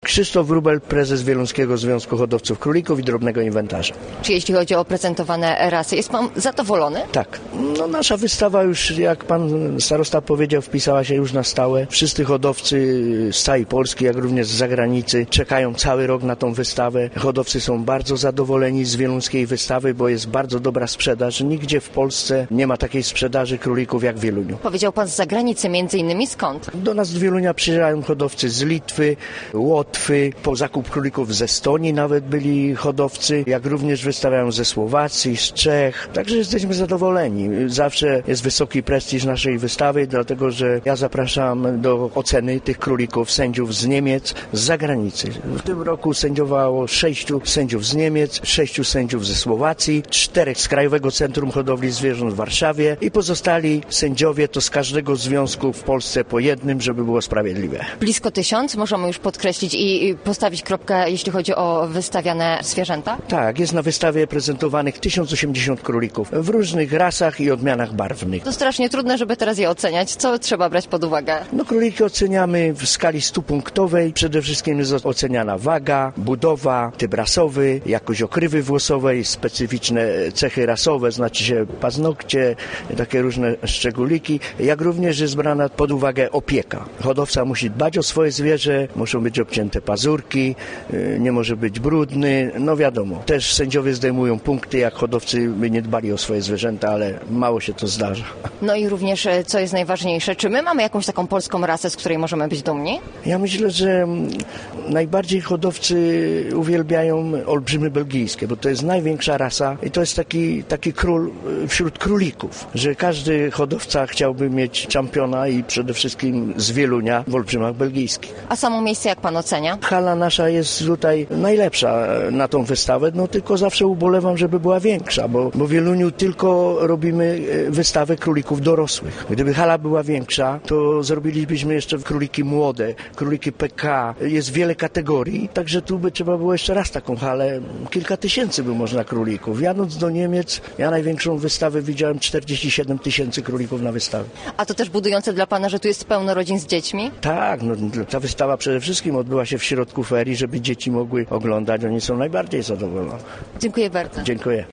Krzysztof Wróbel, prezes Wieluńskiego Związku Hodowców Królików i Drobnego Inwentarza. Czy jeśli chodzi o prezentowane rasy, jest pan zadowolony? Tak. Nasza wystawa już, jak pan starosta powiedział, wpisała się już na stałe. Wszyscy hodowcy z całej Polski, jak również z zagranicy, czekają cały rok na tą wystawę. Hodowcy są bardzo zadowoleni z wieluńskiej wystawy, bo jest bardzo dobra sprzedaż. Nigdzie w Polsce nie ma takiej sprzedaży królików jak w Wieluniu. Powiedział pan z zagranicy, między innymi skąd? Do nas do Wielunia przyjeżdżają hodowcy z Litwy, Łotwy, po zakup królików z Estonii nawet byli hodowcy, jak również wystawiają ze Słowacji, z Czech. Także jesteśmy zadowoleni. Zawsze jest wysoki prestiż naszej wystawy, dlatego że ja zapraszam do oceny tych królików sędziów z Niemiec, z zagranicy. W tym roku sędziowało 6 sędziów z Niemiec, 6 sędziów ze Słowacji, 4 z Krajowego Centrum Hodowli Zwierząt w Warszawie i pozostali sędziowie to z każdego związku w Polsce po jednym, żeby było sprawiedliwe. Blisko 1000, możemy już podkreślić i postawić kropkę, jeśli chodzi o wystawiane zwierzęta? Tak, jest na wystawie prezentowanych 1080 królików w różnych rasach i odmianach barwnych. To strasznie trudne, żeby teraz je oceniać. Co trzeba brać pod uwagę? Króliki oceniamy w skali 100-punktowej. Przede wszystkim jest oceniana waga, budowa, typ rasowy, jakość okrywy włosowej, specyficzne cechy rasowe, znaczy się paznokcie, takie różne szczególiki, jak również jest brana pod uwagę opieka. Hodowca musi dbać o swoje zwierzę, muszą być obcięte pazurki, nie może być brudny, wiadomo. Też sędziowie zdejmują punkty, jak hodowcy by nie dbali o swoje zwierzęta, ale mało się to zdarza. I również, co jest najważniejsze, czy my mamy jakąś taką polską rasę, z której możemy być dumni? Ja myślę, że najbardziej hodowcy uwielbiają olbrzymy belgijskie, bo to jest największa rasa i to jest taki król wśród królików, że każdy hodowca chciałby mieć czampiona i przede wszystkim z Wielunia w olbrzymach belgijskich. A samo miejsce jak pan ocenia? Hala nasza jest tutaj najlepsza na tą wystawę, tylko zawsze ubolewam, żeby była większa, bo w Wieluniu tylko robimy wystawę królików dorosłych. Gdyby hala była większa, to zrobilibyśmy jeszcze króliki młode, króliki PK. Jest wiele kategorii, także tu by trzeba było jeszcze raz taką halę. Kilka tysięcy by można królików. Jadąc do Niemiec, ja największą wystawę widziałem 47 000 królików na wystawie. A to też budujące dla pana, że tu jest pełno rodzin z dziećmi? Tak, ta wystawa przede wszystkim odbyła się w środku ferii, żeby dzieci mogły oglądać. Oni są najbardziej zadowoleni. Dziękuję bardzo. Dziękuję.